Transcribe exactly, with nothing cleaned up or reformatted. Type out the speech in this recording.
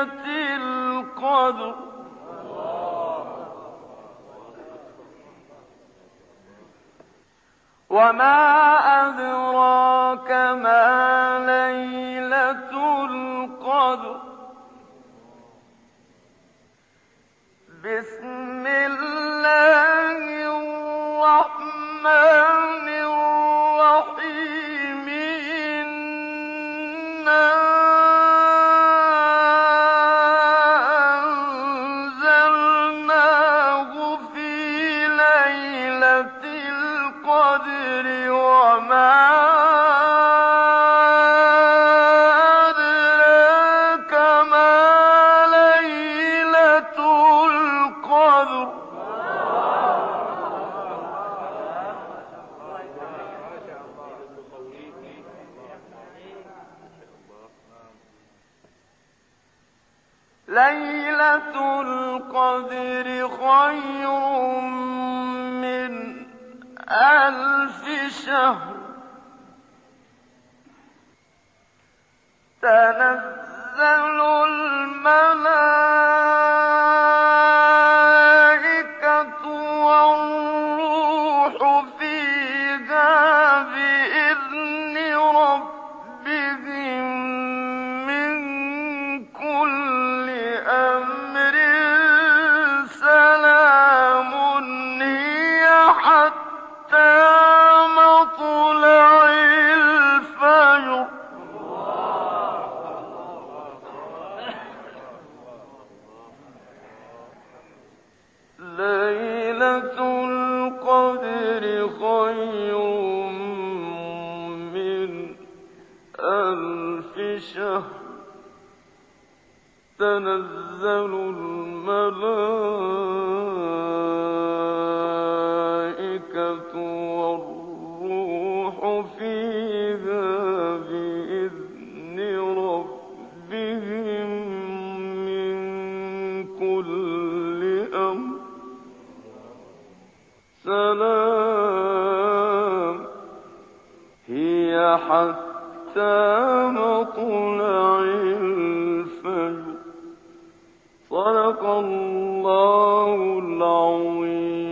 ليلة القدر وما أدراك ما ليلة القدر بسم الله الرحمن الرحيم إنا أنزلناه في ليلة القدر وما أدراك ما ليلة القدر ليلة القدر خير من ألف شهر تنزل الملائكة والروح فيها بإذن ربهم من كل أمر سلام هي حتى مطلع الفجر ليلة القدر خير من ألف شهر تنزل الملائكة والروح فيها بإذن ربهم من كل أمر سلام هي حتى مطلع الفجر صدق الله العظيم.